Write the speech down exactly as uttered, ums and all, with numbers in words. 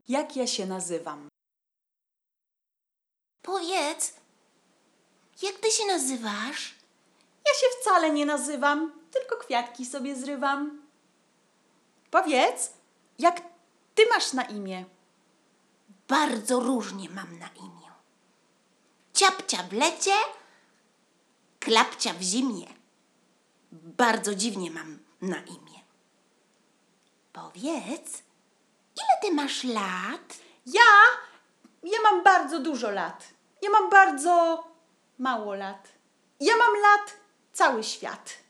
Jak ja się nazywam? Powiedz, jak ty się nazywasz? Ja się wcale nie nazywam, tylko kwiatki sobie zrywam. Powiedz, jak ty masz na imię? Bardzo różnie mam na imię. Ciapcia w lecie, klapcia w zimie. Bardzo dziwnie mam na imię. Powiedz, ile ty masz lat? Ja, ja mam bardzo dużo lat. Ja mam bardzo mało lat. Ja mam lat cały świat.